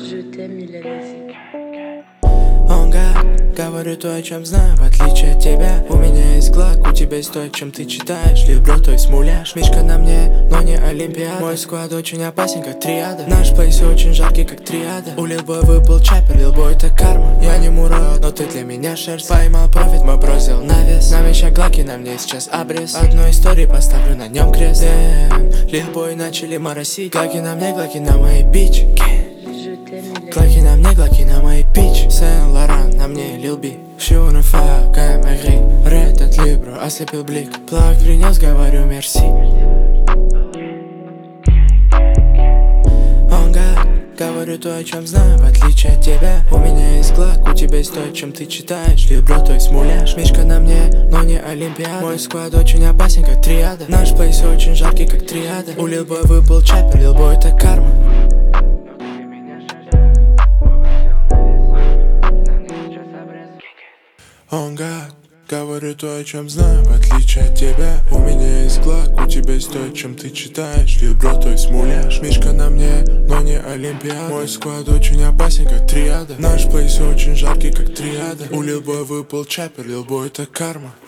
Je t'aime, il a laissé. Он говорю то, о чем знаю, в отличие от тебя. У меня есть глак, у тебя есть то, о чем ты читаешь. Либро, то есть муляж. Мишка на мне, но не олимпиада. Мой склад очень опасен, как триада. Наш плейс очень жаркий, как триада. У Лилбой выпал чапер, Лилбой это карма. Я не мурат, но ты для меня шерсть. Поймал профит, мой бросил навес. На мечах глаки, на мне сейчас обрез. Одной истории поставлю на нем крест. Лилбой начали моросить. Глаки на мне, глаки на моей бич. Глаки на мне, глаки на моей пич. Сен-Лоран на мне, Лил Би. Шуна фак, Эмэгри. Ред от Либро, ослепил блик. Плак принес, говорю мерси. Он говорю то, о чем знаю, в отличие от тебя. У меня есть глак, у тебя есть то, о чем ты читаешь. Либро, то есть муляж. Мишка на мне, но не олимпиада. Мой склад очень опасен, как триада. Наш плейс очень жаркий, как триада. У Лилбой выпал чапер, Лилбой это карма. Он говорю то, о чем знаю, в отличие от тебя. У меня есть глак, у тебя есть то, о чем ты читаешь. Либро, то есть муляж. Мишка на мне, но не олимпиада. Мой склад очень опасен, как триада. Наш плейс очень жаркий, как триада. У Лилбой выпал чапер, Лилбой это карма.